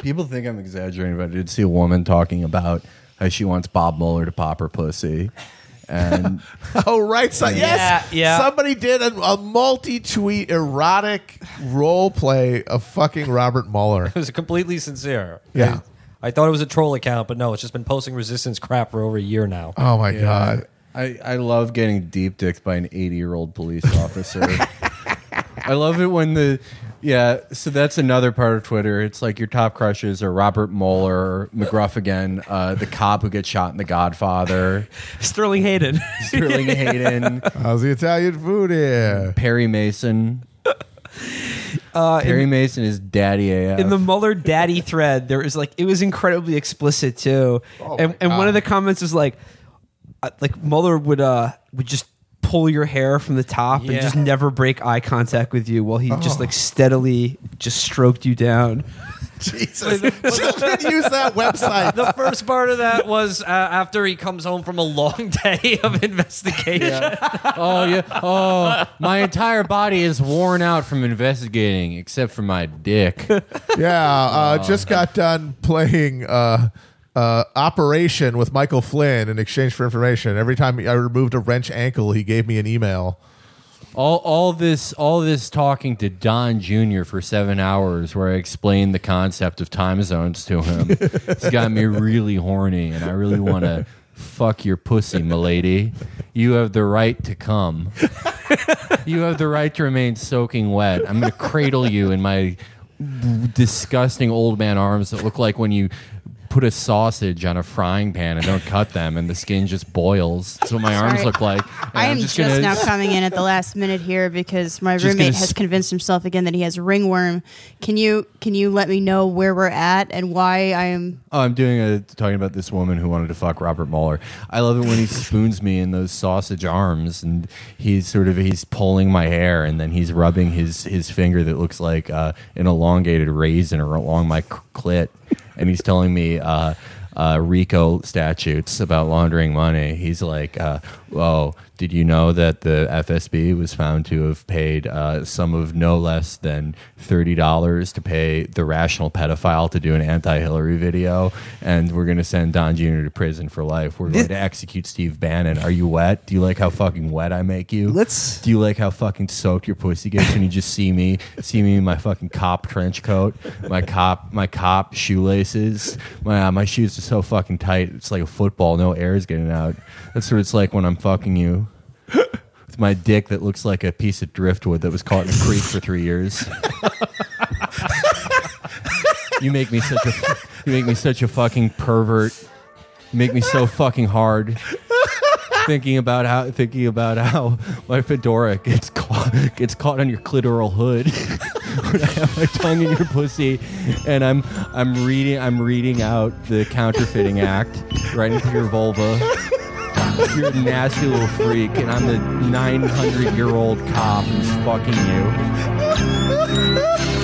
People think I'm exaggerating, but I did see a woman talking about how she wants Bob Mueller to pop her pussy. And oh, right. So, yes. Yeah. Somebody did a multi-tweet erotic role play of fucking Robert Mueller. It was completely sincere. Yeah. I thought it was a troll account, but no, it's just been posting resistance crap for over a year now. Oh, my God. I love getting deep dicked by an 80-year-old police officer. I love it when so that's another part of Twitter. It's like your top crushes are Robert Mueller, McGruff again, the cop who gets shot in The Godfather, Sterling Hayden. How's the Italian food here? Perry Mason. Perry Mason is daddy AF. In the Mueller daddy thread, there is it was incredibly explicit too. And one of the comments was like Mueller would just pull your hair from the top and just never break eye contact with you while he just steadily just stroked you down. Jesus. Children use that website. The first part of that was after he comes home from a long day of investigation. Yeah. Oh, my entire body is worn out from investigating, except for my dick. Just got done playing Operation with Michael Flynn in exchange for information. Every time I removed a wrench ankle, he gave me an email. All this talking to Don Jr. for 7 hours where I explained the concept of time zones to him. It's got me really horny, and I really want to fuck your pussy, milady. You have the right to come. You have the right to remain soaking wet. I'm going to cradle you in my disgusting old man arms that look like when you put a sausage on a frying pan and don't cut them and the skin just boils. That's what my arms look like. And I am just now coming in at the last minute here because my roommate has convinced himself again that he has ringworm. Can you let me know where we're at and why I am... Oh, I'm talking about this woman who wanted to fuck Robert Mueller. I love it when he spoons me in those sausage arms and he's pulling my hair and then he's rubbing his finger that looks like an elongated raisin along my clit. And he's telling me RICO statutes about laundering money. He's like, did you know that the FSB was found to have paid a sum of no less than $30 to pay the Rational Pedophile to do an anti-Hillary video? And we're going to send Don Jr. to prison for life. We're going to execute Steve Bannon. Are you wet? Do you like how fucking wet I make you? Do you like how fucking soaked your pussy gets when you just see me in my fucking cop trench coat, my cop shoelaces? My shoes are so fucking tight. It's like a football. No air is getting out. That's what it's like when I'm fucking you. With my dick that looks like a piece of driftwood that was caught in a creek for 3 years. You make me such a fucking pervert. You make me so fucking hard. Thinking about how my fedora gets caught on your clitoral hood when I have my tongue in your pussy, and I'm reading out the Counterfeiting Act right into your vulva. You're a nasty little freak, and I'm the 900-year-old cop who's fucking you.